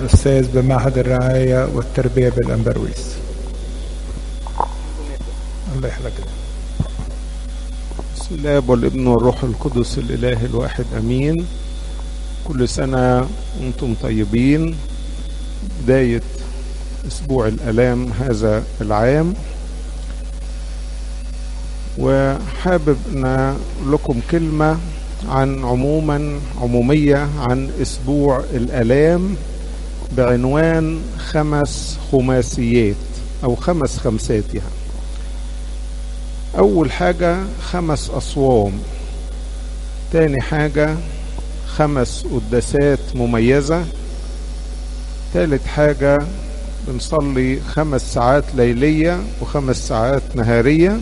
الأستاذ بمعهد الرعاية والتربية بالأمبرويس. الله يحلك. بسم الله والابن والروح القدس الإله الواحد أمين. كل سنة وانتم طيبين. بداية أسبوع الآلام هذا العام، وحابب أن أقول لكم كلمة عن عمومية عن أسبوع الآلام بعنوان 5 خماسيات أو 5 خمسات. يعني أول حاجة 5 أصوام، تاني حاجة 5 قداسات مميزة، تالت حاجة بنصلي 5 ساعات ليلية و5 ساعات نهارية،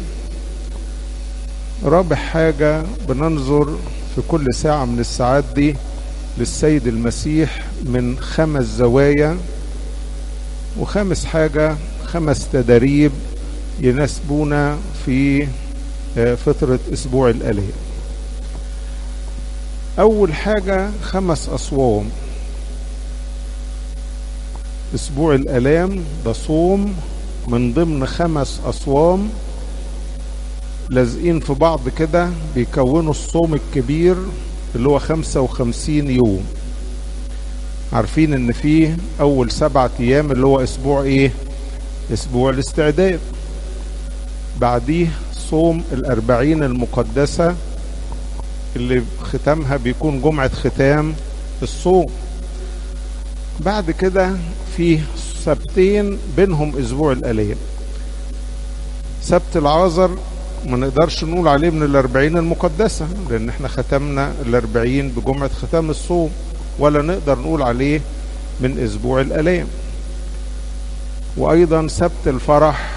رابع حاجة بننظر في كل ساعة من الساعات دي للسيد المسيح من 5 زوايا، وخامس حاجة 5 تدريب يناسبونا في فترة أسبوع الآلام. أول حاجة 5 أصوام. أسبوع الآلام ده صوم من ضمن 5 أصوام لازقين في بعض كده بيكونوا الصوم الكبير اللي هو 55 يوم. عارفين ان فيه اول 7 ايام اللي هو اسبوع ايه؟ اسبوع الاستعداد. بعديه صوم 40 المقدسة اللي ختامها بيكون جمعة ختام الصوم. بعد كده فيه سبتين بينهم اسبوع الآلام. سبت العازر ما نقدرش نقول عليه من 40 المقدسة لان احنا ختمنا 40 بجمعة ختام الصوم، ولا نقدر نقول عليه من اسبوع الآلام. وايضا سبت الفرح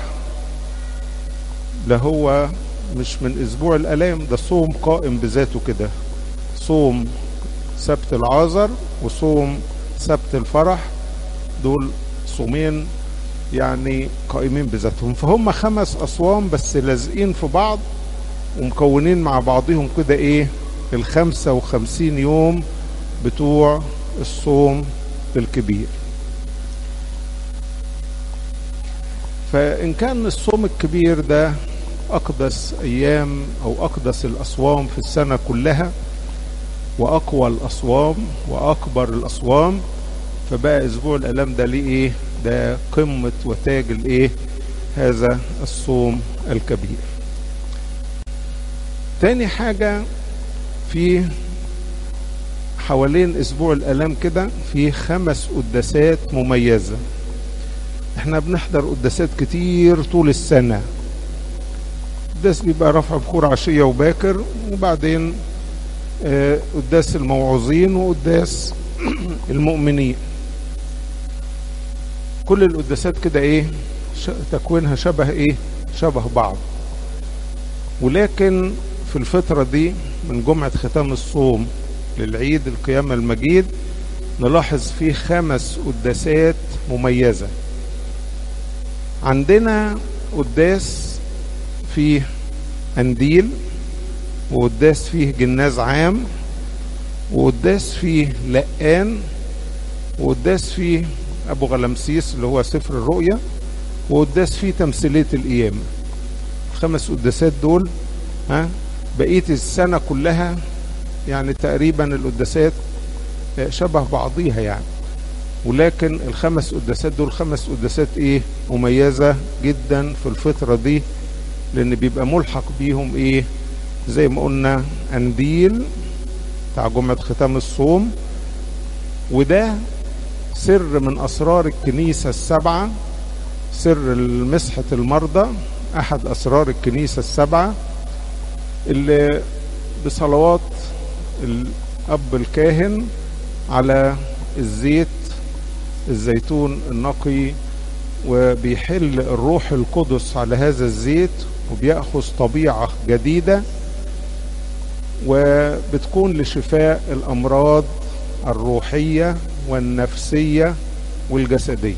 ده هو مش من اسبوع الآلام، ده صوم قائم بذاته كده. صوم سبت العازر وصوم سبت الفرح دول صومين يعني قائمين بذاتهم، فهم 5 أصوام بس لازقين في بعض ومكونين مع بعضهم كده ايه؟ 55 يوم بتوع الصوم الكبير. فإن كان الصوم الكبير ده أقدس أيام أو أقدس الأصوام في السنة كلها وأقوى الأصوام وأكبر الأصوام، فبقى أسبوع الآلام ده ليه إيه؟ ده قمة وتاج الإيه؟ هذا الصوم الكبير. تاني حاجة في حوالين أسبوع الآلام كده في 5 قداسات مميزة. احنا بنحضر قداسات كتير طول السنة. قداس بيبقى رفع بخور عشية وباكر، وبعدين قداس الموعوظين وقداس المؤمنين. كل القداسات كده ايه؟ تكوينها شبه ايه؟ شبه بعض. ولكن في الفترة دي من جمعة ختام الصوم للعيد القيامة المجيد نلاحظ فيه 5 قداسات مميزة. عندنا قداس فيه قنديل، وقداس فيه جناز عام، وقداس فيه لقان، وقداس فيه ابو غلمسيس اللي هو سفر الرؤيا، وقداس فيه تمثيلية القيامة. 5 قداسات دول بقية السنة كلها يعني تقريبا القداسات شبه بعضيها يعني، ولكن ال5 قداسات دول 5 قداسات ايه؟ مميزة جدا في الفترة دي، لان بيبقى ملحق بيهم ايه؟ زي ما قلنا قنديل بتاع جمعة ختام الصوم، وده سر من اسرار الكنيسة ال7، سر مسحة المرضى، احد اسرار الكنيسة ال7 اللي بصلوات الاب الكاهن على الزيت الزيتون النقي، وبيحل الروح القدس على هذا الزيت وبيأخذ طبيعة جديدة، وبتكون لشفاء الأمراض الروحية والنفسية والجسدية.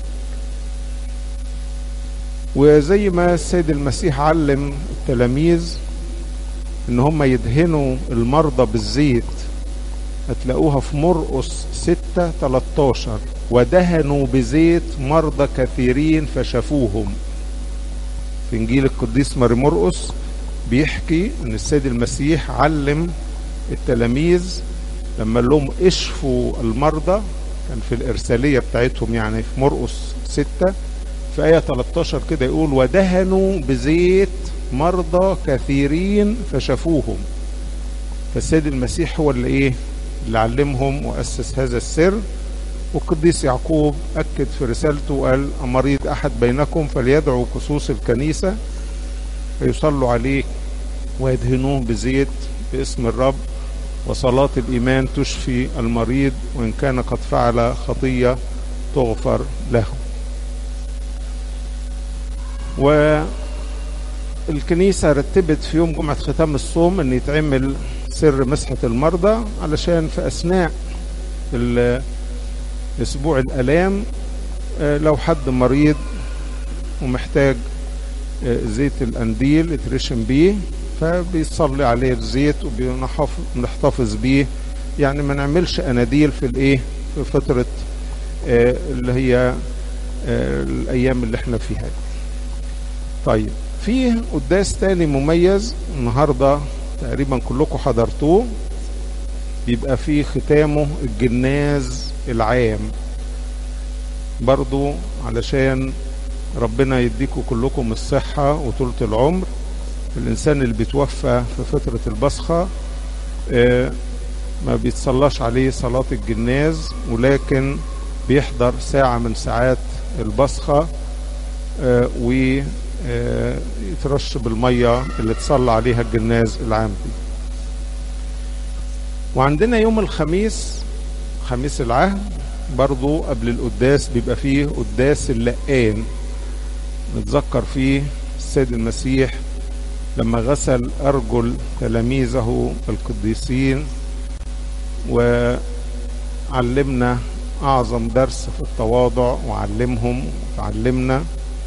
وزي ما السيد المسيح علم التلاميذ ان هم يدهنوا المرضى بالزيت هتلاقوها في مرقس 6:13 ودهنوا بزيت مرضى كثيرين فشفوهم. في انجيل القديس ماري مرقس بيحكي ان السيد المسيح علم التلاميذ لما قال لهم اشفوا المرضى، كان في الارساليه بتاعتهم يعني في مرقس 6 في آية 13 كده يقول ودهنوا بزيت مرضى كثيرين فشفوهم. فالسيد المسيح هو اللي اللي علمهم وأسس هذا السر. والقديس يعقوب أكد في رسالته وقال أمريض أحد بينكم فليدعو خصوص الكنيسة فيصلوا عليه ويدهنوه بزيت باسم الرب، وصلاة الإيمان تشفي المريض وإن كان قد فعل خطية تغفر له. والكنيسة رتبت في يوم جمعة ختام الصوم ان يتعمل سر مسحة المرضى، علشان في اثناء اسبوع الالام لو حد مريض ومحتاج زيت القنديل يترشم بيه فبيصلي عليه الزيت وبنحتفظ بيه، يعني ما نعملش اناديل في في فترة اللي هي الايام اللي احنا فيها. طيب فيه قداس تاني مميز النهاردة تقريبا كلكم حضرتوه، بيبقى فيه ختامه الجناز العام، برضو علشان ربنا يديكم كلكم الصحة وطولة العمر. الإنسان اللي بيتوفى في فترة البصخة ما بيتصلاش عليه صلاة الجناز، ولكن بيحضر ساعة من ساعات البصخة ويترش بالمية اللي تصلى عليها الجناز العام دي. وعندنا يوم الخميس، خميس العهد، برضو قبل القداس بيبقى فيه قداس اللقان، نتذكر فيه السيد المسيح لما غسل أرجل تلاميذه القديسين وعلمنا أعظم درس في التواضع، وعلمهم وعلمنا،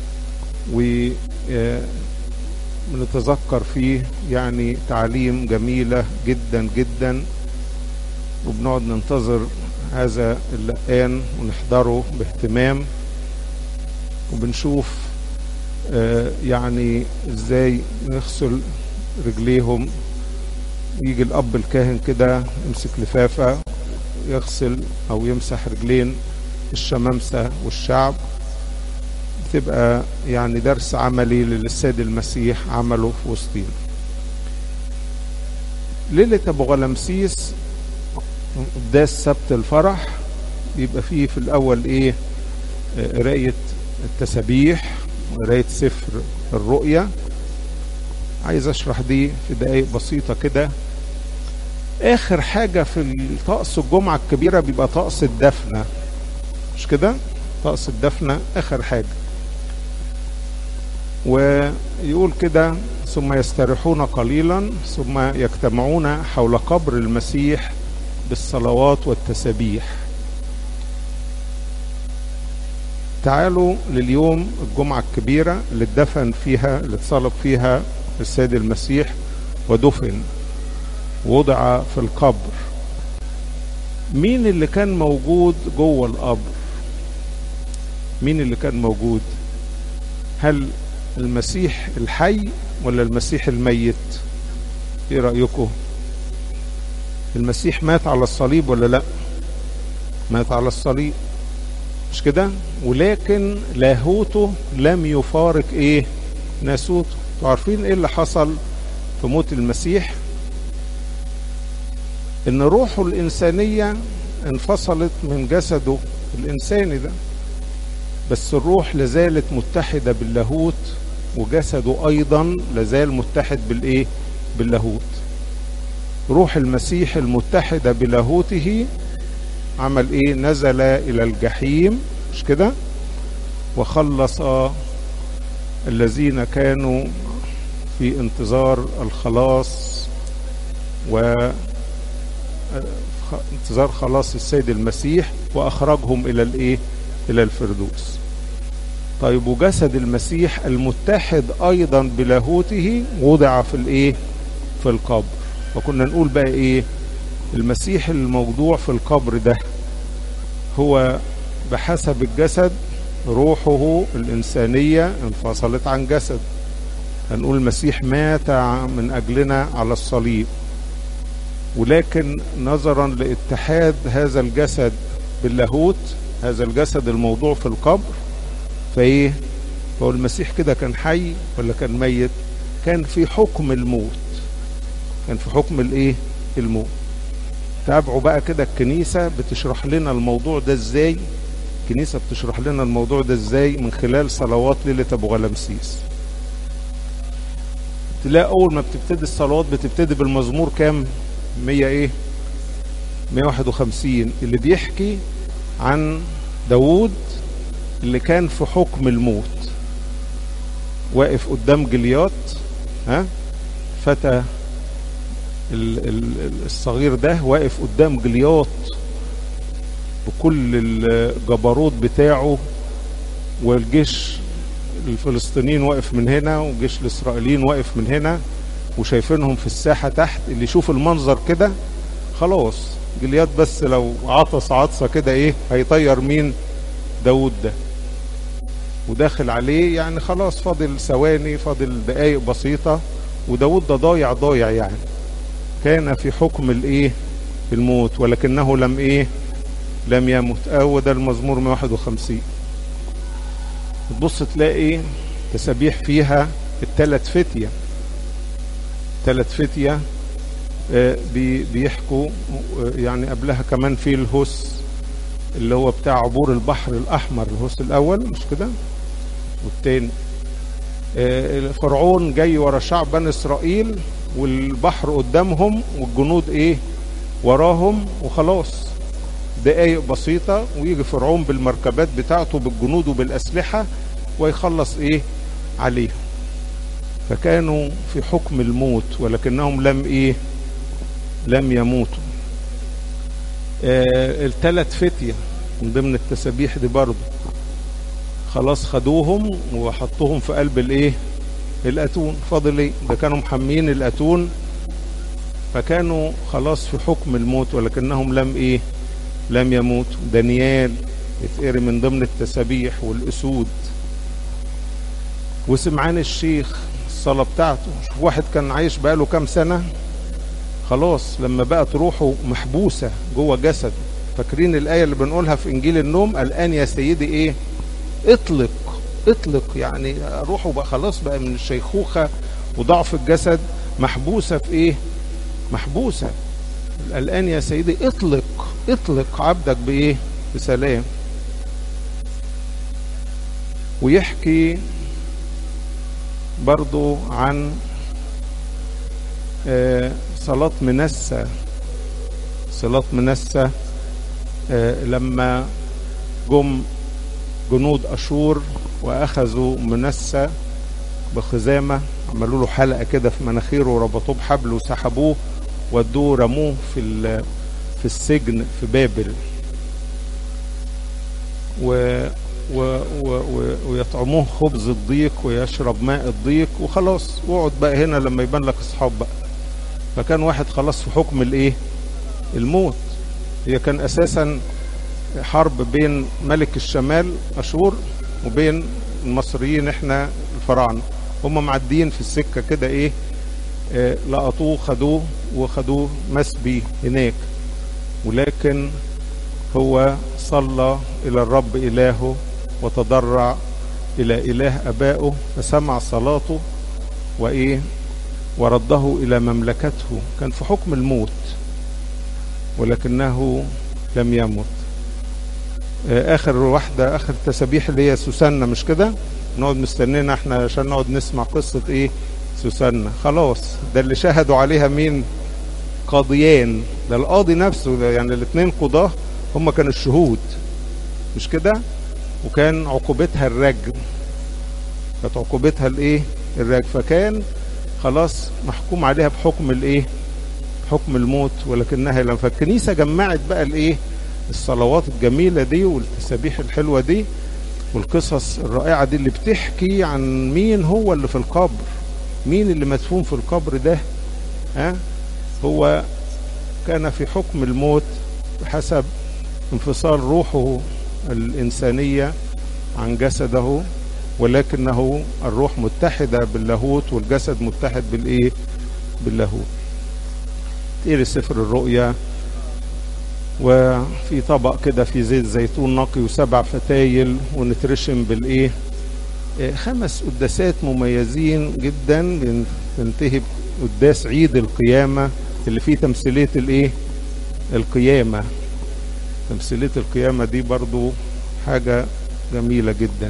ونتذكر فيه يعني تعليم جميلة جدا جدا، وبنقعد ننتظر هذا اللقان ونحضره باهتمام، وبنشوف يعني ازاي نغسل رجليهم. يجي الاب الكاهن كده يمسك لفافة يغسل او يمسح رجلين الشمامسة والشعب. بتبقى يعني درس عملي للسيد المسيح عمله في وسطينا. ليلة ابو غلمسيس قداس سبت الفرح بيبقى فيه في الاول قراية التسابيح وقراية سفر الرؤيا. عايز اشرح دي في دقايق بسيطة كده. اخر حاجة في طقس الجمعة الكبيرة بيبقى طقس الدفنة، مش كده؟ طقس الدفنة اخر حاجة. ويقول كده ثم يستريحون قليلا ثم يجتمعون حول قبر المسيح بالصلوات والتسابيح. تعالوا لليوم الجمعة الكبيرة اللي اتدفن فيها، اللي اتصلب فيها السيد المسيح ودفن، وضع في القبر. مين اللي كان موجود جوه القبر؟ مين اللي كان موجود؟ هل المسيح الحي ولا المسيح الميت؟ ايه رأيكم؟ المسيح مات على الصليب ولا لا؟ مات على الصليب، مش كده؟ ولكن لاهوته لم يفارق ناسوته. عارفين ايه اللي حصل في موت المسيح؟ ان روحه الانسانية انفصلت من جسده الانساني ده، بس الروح لازالت متحدة باللاهوت، وجسده ايضا لازال متحد باللاهوت. روح المسيح المتحدة بلاهوته عمل نزل الى الجحيم، مش كده؟ وخلص الذين كانوا في انتظار الخلاص وانتظار خلاص السيد المسيح، واخرجهم الى الى الفردوس. طيب وجسد المسيح المتحد ايضا بلاهوته وضع في في القبر. وكنا نقول بقى المسيح الموضوع في القبر ده هو بحسب الجسد روحه الإنسانية انفصلت عن جسد. هنقول المسيح مات من أجلنا على الصليب، ولكن نظرا لاتحاد هذا الجسد باللاهوت، هذا الجسد الموضوع في القبر، فايه؟ فهو المسيح كده كان حي ولا كان ميت؟ كان في حكم الموت، كان في حكم الايه؟ الموت. تابعوا بقى كده الكنيسة بتشرح لنا الموضوع ده ازاي. الكنيسة بتشرح لنا الموضوع ده ازاي من خلال صلوات ليلة ابو غلمسيس. تلاقي اول ما بتبتدي الصلوات بتبتدي بالمزمور كام؟ 151 اللي بيحكي عن داوود اللي كان في حكم الموت، واقف قدام جليات، فتى الصغير ده واقف قدام جليات بكل الجبروت بتاعه، والجيش الفلسطينيين واقف من هنا والجيش الإسرائيليين واقف من هنا، وشايفينهم في الساحة تحت. اللي يشوف المنظر كده خلاص، جليات بس لو عطس عطسة كده ايه هيطير مين؟ داود ده. وداخل عليه يعني خلاص فاضل ثواني، فاضل دقايق بسيطة، وداود ده ضايع يعني. كان في حكم الايه؟ الموت، ولكنه لم ايه؟ لم يمت. ده المزمور 151. تبص تلاقي تسابيح فيها الثلاث فتية، بيحكوا يعني. قبلها كمان في الهوس اللي هو بتاع عبور البحر الأحمر، الهوس الأول مش كده؟ والتاني فرعون جاي ورا شعب بني إسرائيل والبحر قدامهم والجنود ايه؟ وراهم، وخلاص دقايق بسيطة ويجي فرعون بالمركبات بتاعته بالجنود وبالأسلحة ويخلص ايه؟ عليهم. فكانوا في حكم الموت ولكنهم لم ايه؟ لم يموتوا. الثلاث فتية من ضمن التسابيح دي برضو خلاص خدوهم وحطوهم في قلب الايه؟ الاتون. فاضل ايه؟ ده كانوا محمين الاتون، فكانوا خلاص في حكم الموت ولكنهم لم ايه؟ لم يموتوا. دانيال يتقري من ضمن التسابيح، والاسود، وسمعان الشيخ الصلاة بتاعته. شوف واحد كان عايش بقاله كام سنة، خلاص لما بقت روحه محبوسة جوه جسد. فاكرين الآية اللي بنقولها في إنجيل النوم؟ الآن يا سيدي إيه؟ اطلق يعني روحه بقى خلاص بقى من الشيخوخة وضعف الجسد محبوسة في إيه؟ محبوسة. الآن يا سيدي اطلق عبدك بإيه؟ بسلام. ويحكي برضو عن صلاة منسى لما جم جنود أشور وأخذوا منسى بخزامة، عملوا له حلقة كده في مناخيره وربطوه بحبل وسحبوه ودوه رموه في السجن في بابل. ويطعموه خبز الضيق ويشرب ماء الضيق، وخلاص واقعد بقى هنا لما يبان لك اصحاب بقى. فكان واحد خلاص في حكم الايه؟ الموت. هي كان اساسا حرب بين ملك الشمال اشور وبين المصريين احنا الفراعنه. هم معديين في السكه كده ايه؟ لقطوه وخدوه مسبي هناك، ولكن هو صلى إلى الرب إلهه وتضرع إلى إله أبائه فسمع صلاته وإيه؟ ورده إلى مملكته. كان في حكم الموت ولكنه لم يمت. آخر تسابيح اللي هي سوسنة، مش كده؟ نقعد مستنينا احنا عشان نقعد نسمع قصة ايه؟ سوسنة. خلاص ده اللي شاهدوا عليها مين؟ قاضيان. ده القاضي نفسه ده، يعني الاثنين قضاه هم كانوا الشهود، مش كده؟ وكان عقوبتها الرجم، كانت عقوبتها الايه؟ الرجم. فكان خلاص محكوم عليها بحكم الايه؟ حكم الموت ولكنها لم. فالكنيسة جمعت بقى الايه؟ الصلوات الجميلة دي والتسابيح الحلوة دي والقصص الرائعة دي اللي بتحكي عن مين هو اللي في القبر، مين اللي مدفون في القبر ده. هو كان في حكم الموت بحسب انفصال روحه الإنسانية عن جسده، ولكنه الروح متحدة باللاهوت والجسد متحد بالإيه؟ باللاهوت. تقري سفر الرؤيا، وفي طبق كده في زيت زيتون نقي و7 فتايل ونترشم بالإيه؟ 5 قداسات مميزين جدا. بننتهي بقداس عيد القيامة اللي فيه تمثيلية الإيه؟ القيامة. تمثيلية القيامة دي برضو حاجة جميلة جدا.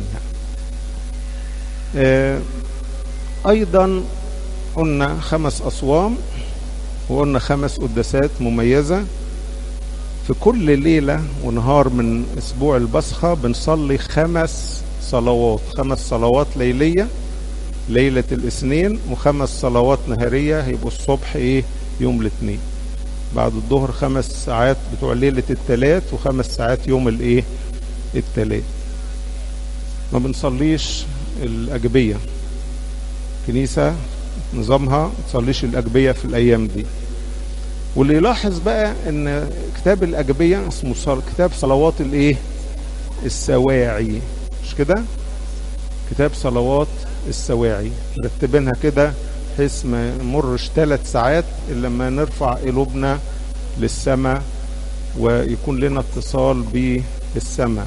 أيضا قلنا 5 أصوام، وقلنا 5 قداسات مميزة. في كل ليلة ونهار من أسبوع البصخة بنصلي 5 صلوات، 5 صلوات ليلية ليلة الاثنين، و5 صلوات نهارية هيبقوا الصبح يوم الاثنين. بعد الظهر 5 ساعات بتوع ليلة الثلاث، و5 ساعات يوم الثلاث. ما بنصليش الأجبية. كنيسة نظامها ما تصليش الأجبية في الأيام دي. واللي يلاحظ بقى ان كتاب الأجبية اسمه كتاب صلوات السواعي، مش كده؟ كتاب صلوات السواعي مرتبينها كده بحيث ما يمرش 3 ساعات الا لما نرفع قلوبنا للسماء ويكون لنا اتصال بالسماء.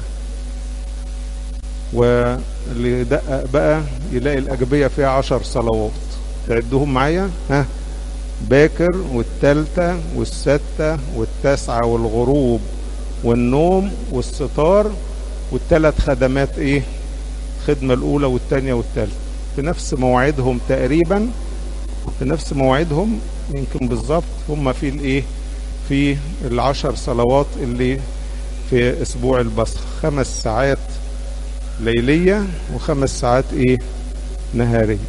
واللي يدقق بقى يلاقي الأجبية فيها 10 صلوات. تعدهم معايا؟ ها، باكر والتالتة والستة والتاسعة والغروب والنوم والستار والثلاث خدمات الخدمة الأولى والثانية والثالثة في نفس موعدهم تقريبا، في نفس موعدهم يمكن بالظبط. هم في في 10 صلوات اللي في أسبوع البصخ، 5 ساعات ليلية و5 ساعات نهارية.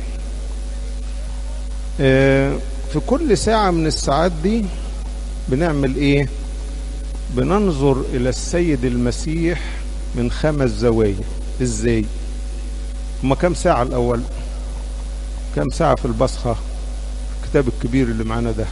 في كل ساعة من الساعات دي بنعمل بننظر إلى السيد المسيح من 5 زوايا. إزاي؟ هما كام ساعة الأول؟ كام ساعة في البصخة؟ الكتاب الكبير اللي معانا ده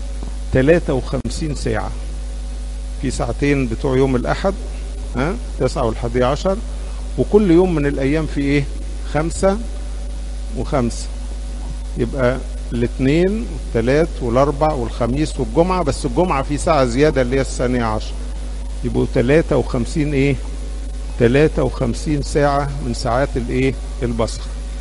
53 ساعة. في ساعتين بتوع يوم الأحد 9 و11، وكل يوم من الأيام في 5 و5. يبقى الاثنين والثلاث والاربع والخميس والجمعة، بس الجمعة في ساعة زيادة اللي هي 12، يبقوا 53 53 ساعة من ساعات البصخ.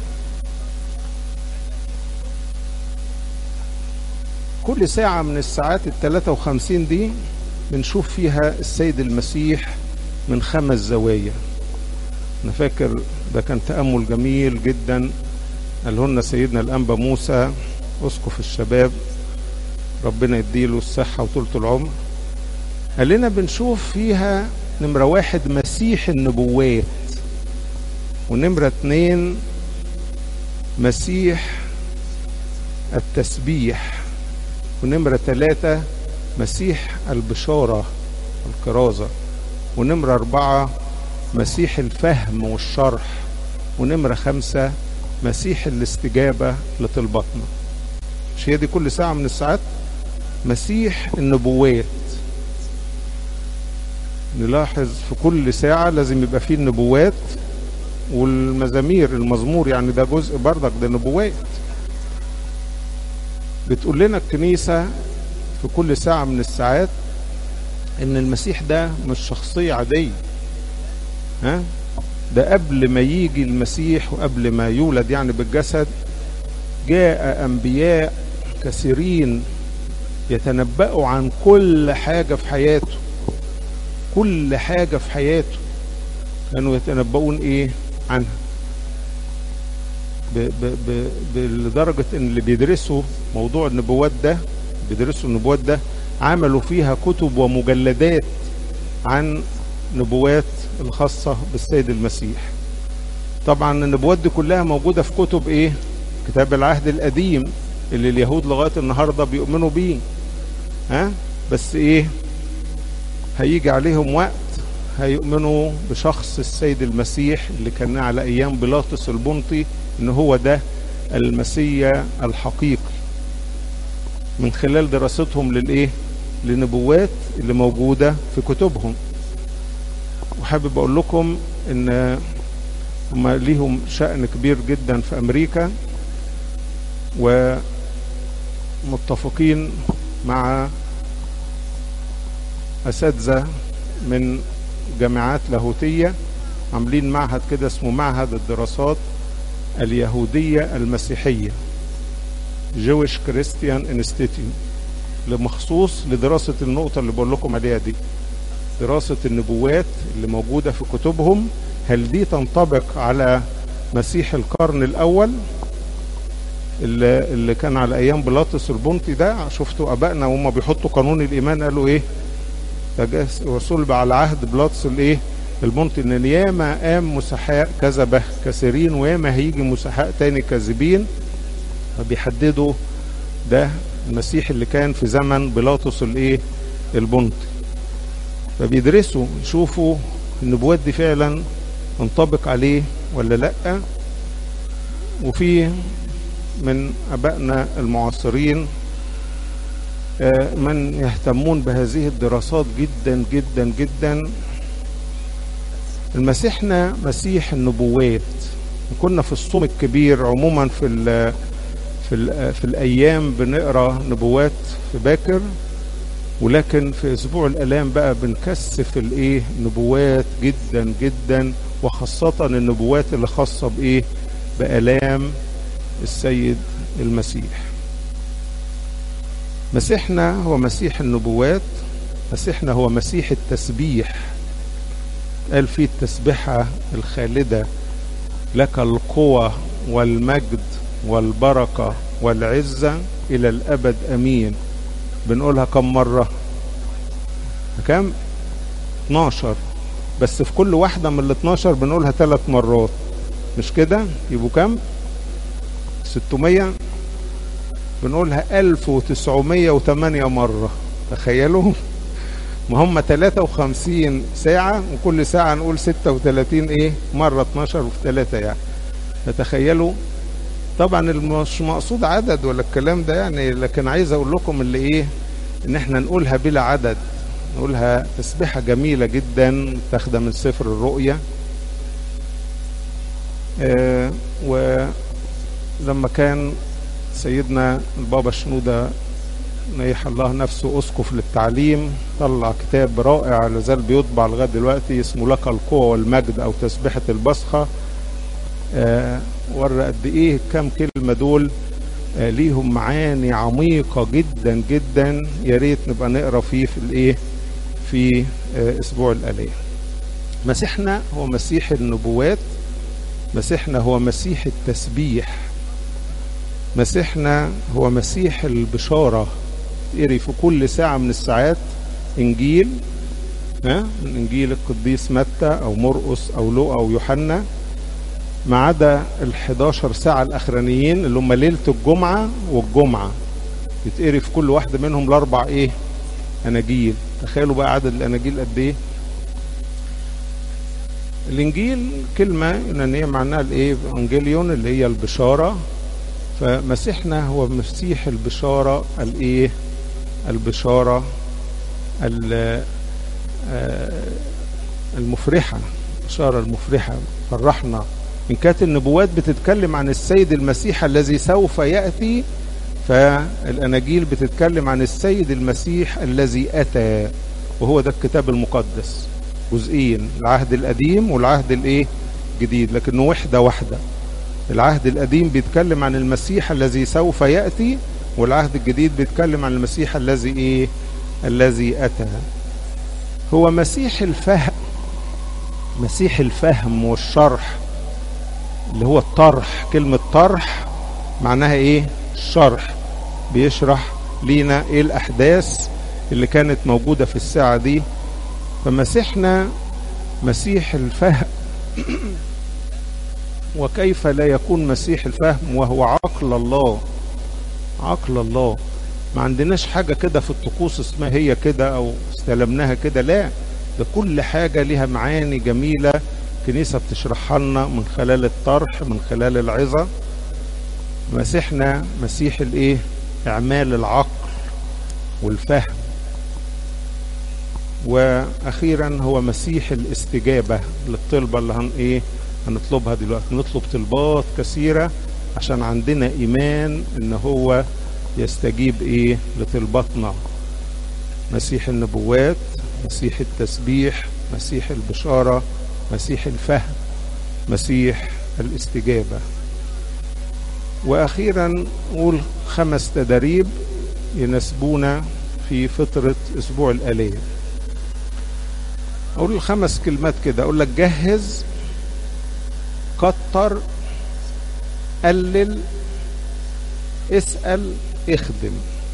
كل ساعة من الساعات 53 دي بنشوف فيها السيد المسيح من 5 زوايا. أنا فاكر ده كان تأمل جميل جدا قاله لنا سيدنا الأنبا موسى أسقف الشباب، ربنا يديله الصحة وطولة العمر. قال لنا بنشوف فيها نمرة 1 مسيح النبوات، ونمرة 2 مسيح التسبيح، ونمرة 3 مسيح البشارة الكرازة، ونمرة 4 مسيح الفهم والشرح، ونمرة 5 مسيح الاستجابة لطلباتنا. مش هي دي كل ساعة من الساعات؟ مسيح النبوات. نلاحظ في كل ساعة لازم يبقى فيه النبوات والمزامير، المزمور يعني ده جزء بردك ده نبوات. بتقول لنا الكنيسة في كل ساعة من الساعات ان المسيح ده مش شخصية عادية. ده قبل ما يجي المسيح وقبل ما يولد يعني بالجسد، جاء أنبياء كثيرين يتنبأوا عن كل حاجة في حياته. كل حاجة في حياته كانوا يتنبؤون عنها، لدرجة ان اللي بيدرسوا موضوع النبوات ده، بيدرسوا النبوات ده، عملوا فيها كتب ومجلدات عن نبوات الخاصة بالسيد المسيح. طبعا النبوات دي كلها موجودة في كتب كتاب العهد القديم اللي اليهود لغاية النهاردة بيؤمنوا بيه. بس هيجي عليهم وقت هيؤمنوا بشخص السيد المسيح اللي كان على ايام بيلاطس البنطي ان هو ده المسيح الحقيقي، من خلال دراستهم لنبوات اللي موجودة في كتبهم. وحابب اقول لكم ان هم ليهم شأن كبير جدا في امريكا، ومتفقين مع اساتذة من جامعات لاهوتية، عاملين معهد كده اسمه معهد الدراسات اليهودية المسيحية Jewish Christian Institute، لمخصوص لدراسة النقطة اللي بقول لكم عليها دي، دراسة النبوات اللي موجودة في كتبهم. هل دي تنطبق على مسيح القرن الأول اللي كان على أيام بيلاطس البنطي ده؟ شفتوا أبائنا وهم بيحطوا قانون الإيمان قالوا إيه؟ وصلب على عهد بيلاطس الإيه؟ البنطي، إن ياما قام مسحاء كذبة كثيرين وياما هيجي مسحاء تاني كاذبين. فبيحددوا ده المسيح اللي كان في زمن بيلاطس الإيه؟ البنطي. فبيدرسوا يشوفوا النبوات دي فعلا تنطبق عليه ولا لأ. وفي من أبائنا المعاصرين من يهتمون بهذه الدراسات جدا جدا جدا. المسيحنا مسيح النبوات. كنا في الصوم الكبير عموما في الأيام بنقرأ نبوات في باكر، ولكن في أسبوع الآلام بقى بنكثف الإيه نبوات جدا جدا، وخاصة النبوات اللي خاصة بإيه بآلام السيد المسيح. مسيحنا هو مسيح النبوات، مسيحنا هو مسيح التسبيح. قال فيه التسبيحة الخالدة: لك القوة والمجد والبركة والعزة إلى الأبد أمين. بنقولها كم مرة؟ كم؟ 12. بس في كل واحدة من ال 12 بنقولها 3 مرات، مش كده؟ يبقوا كم؟ 600. بنقولها 1908 مرة. تخيلوا، ما هم 53 ساعة وكل ساعة نقول 36 ايه مرة، 12 في 3 يعني. فتخيلوا. طبعا مش مقصود عدد ولا الكلام ده يعني، لكن عايز اقول لكم اللي ايه، ان احنا نقولها بلا عدد، نقولها تسبيحة جميلة جدا تاخدها من سفر الرؤيا. ولما كان سيدنا البابا شنودة نيح الله نفسه أسقف للتعليم، طلع كتاب رائع لازال بيطبع لغاية دلوقتي اسمه لك القوة والمجد أو تسبيحة البصخة. ورى قد إيه كام كلمة دول ليهم معاني عميقة جدا جدا. يا ريت نبقى نقرأ فيه في الإيه في أسبوع الآلام. مسيحنا هو مسيح النبوات، مسيحنا هو مسيح التسبيح، مسيحنا هو مسيح البشارة. تقري في كل ساعة من الساعات إنجيل، من إنجيل القديس متى أو مرقس أو لوقا أو يوحنا، ما عدا ال11 ساعة الأخرانيين اللي هم ليلة الجمعة والجمعة، يتقري في كل واحدة منهم الأربع إيه أناجيل. تخيلوا بقى عدد الأناجيل قد إيه. الإنجيل كلمة يونانية معناها الإيه؟ أنجيليون اللي هي البشارة. فمسيحنا هو مسيح البشارة الإيه؟ البشارة المفرحة، البشارة المفرحة. فرحنا. إن كانت النبوات بتتكلم عن السيد المسيح الذي سوف يأتي، فالأناجيل بتتكلم عن السيد المسيح الذي أتى، وهو ده الكتاب المقدس. جزئين، العهد القديم والعهد الإيه؟ جديد، لكنه وحدة واحدة. العهد القديم بيتكلم عن المسيح الذي سوف يأتي، والعهد الجديد بيتكلم عن المسيح الذي إيه؟ الذي أتى. هو مسيح الفهم، مسيح الفهم والشرح، اللي هو الطرح. كلمة طرح معناها إيه؟ الشرح. بيشرح لينا إيه الأحداث اللي كانت موجودة في الساعة دي. فمسيحنا مسيح الفهم. وكيف لا يكون مسيح الفهم وهو عقل الله؟ عقل الله. ما عندناش حاجة كده في الطقوس اسمها هي كده أو استلمناها كده، لا، ده كل حاجة لها معاني جميلة كنيسة بتشرحها لنا من خلال الطرح، من خلال العظة. مسيحنا مسيح الايه؟ اعمال العقل والفهم. واخيرا هو مسيح الاستجابة للطلبة اللي هنطلبها دلوقتي. نطلب طلبات كثيرة عشان عندنا ايمان ان هو يستجيب لطلباتنا. مسيح النبوات، مسيح التسبيح، مسيح البشارة، مسيح الفهم، مسيح الاستجابة. واخيرا نقول 5 تدريب يناسبونا في فترة اسبوع الآلام. اقول 5 كلمات كده، اقول لك جهز، كتر، قلل، اسأل، اخدم.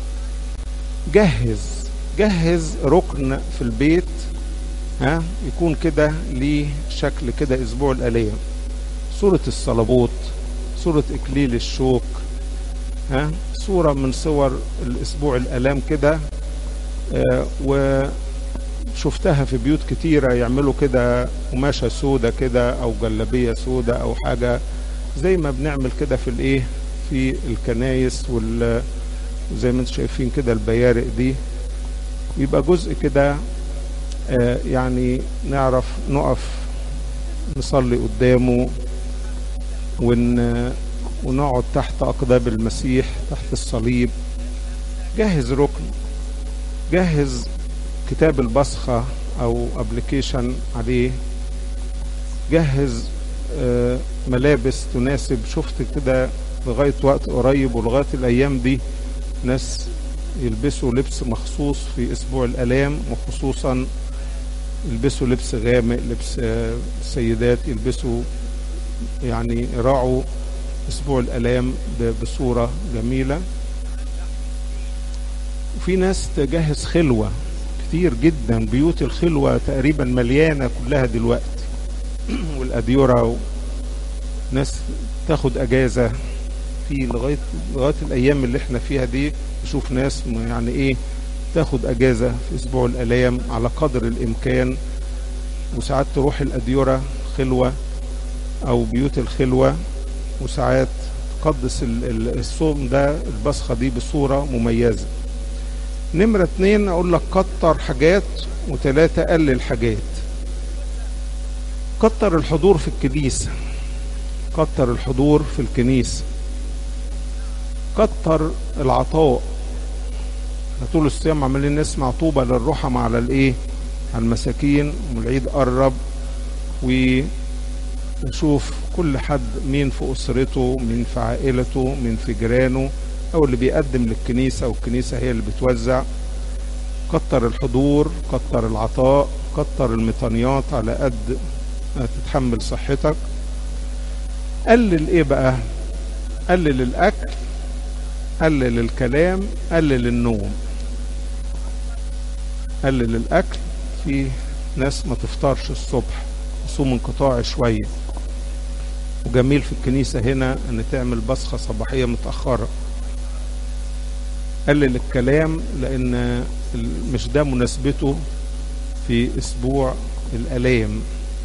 جهز ركن في البيت يكون كده ليه شكل كده اسبوع الآلام. صورة الصلبوت، صورة اكليل الشوك، صورة من صور الاسبوع الآلام كده. وشفتها في بيوت كتيرة يعملوا كده قماشة سودة كده او جلابية سودة او حاجة زي ما بنعمل كده في الكنايس زي ما انتم شايفين كده البيارق دي. يبقى جزء كده يعني نعرف نقف نصلي قدامه ونقعد تحت أقدام المسيح تحت الصليب. جهز ركن، جهز كتاب البصخة أو أبليكيشن عليه، جهز ملابس تناسب. شفت كده لغاية وقت قريب ولغاية الأيام دي ناس يلبسوا لبس مخصوص في أسبوع الآلام، وخصوصا يلبسوا لبس غامق، لبس السيدات يلبسوا يعني يراعوا أسبوع الآلام بصورة جميلة. وفي ناس تجهز خلوة كتير جدا، بيوت الخلوة تقريبا مليانة كلها دلوقتي والأديرة، ناس تاخد أجازة في لغاية الأيام اللي احنا فيها دي. نشوف ناس يعني تاخد أجازة في أسبوع الآلام على قدر الإمكان، وساعات تروح الأديرة خلوة أو بيوت الخلوة، وساعات تقدس الصوم ده البصخة دي بصورة مميزة. نمرة 2 أقول لك كتر حاجات، و3 قلل حاجات. كتر الحضور في الكنيسة، كتر الحضور في الكنيسة، كتر العطاء. طول الصيام عمالين نسمع طوبى للرحمة على على المساكين، والعيد قرب ونشوف كل حد مين في أسرته، مين في عائلته، مين في جيرانه، أو اللي بيقدم للكنيسة والكنيسة هي اللي بتوزع. كتر الحضور، كتر العطاء، كتر الميطانيات على قد تتحمل صحتك. قلل بقى؟ قلل الأكل، قلل الكلام، قلل النوم. قلل الأكل، في ناس ما تفطرش الصبح، صوم انقطاعي شوية، وجميل في الكنيسة هنا ان تعمل بصخة صباحية متأخرة. قلل الكلام لان مش ده مناسبته في اسبوع الآلام.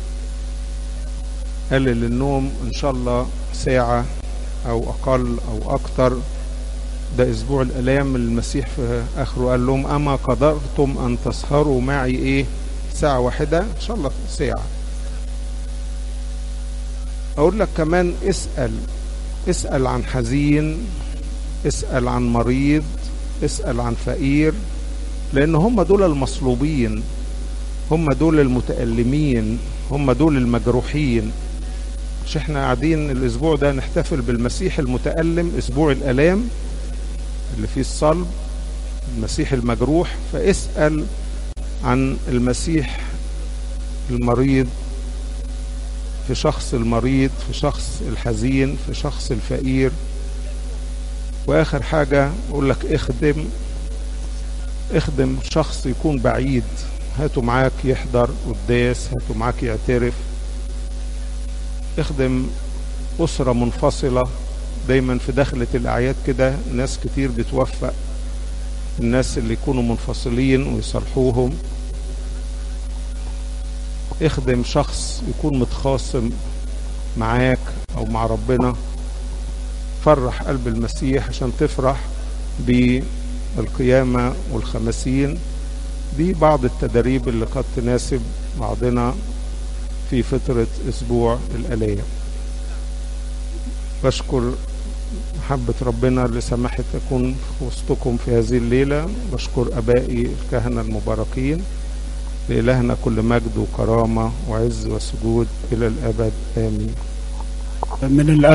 قلل النوم ان شاء الله ساعة او اقل او اكتر. ده اسبوع الآلام المسيح في اخره قال لهم اما قدرتم ان تسهروا معي ساعة واحدة، ان شاء الله ساعة. اقول لك كمان اسأل عن حزين، اسأل عن مريض، اسأل عن فقير، لان هم دول المصلوبين، هم دول المتألمين، هم دول المجروحين. مش احنا قاعدين الاسبوع ده نحتفل بالمسيح المتألم، اسبوع الآلام اللي فيه الصلب، المسيح المجروح. فاسأل عن المسيح المريض، في شخص المريض، في شخص الحزين، في شخص الفقير. واخر حاجة اقول لك اخدم شخص يكون بعيد، هاتوا معاك يحضر قداس، هاتوا معاك يعترف. اخدم أسرة منفصلة. دايما في دخلة الأعياد كده ناس كتير بتوفق الناس اللي يكونوا منفصلين ويصلحوهم. اخدم شخص يكون متخاصم معاك أو مع ربنا. فرح قلب المسيح عشان تفرح بالقيامة والخمسين. دي بعض التدريب اللي قد تناسب بعضنا في فترة أسبوع الآلام. بشكر محبة ربنا اللي سمحت أكون في وسطكم في هذه الليلة. بشكر أبائي الكهنة المباركين. لإلهنا كل مجد وكرامة وعز وسجود إلى الأبد آمين. من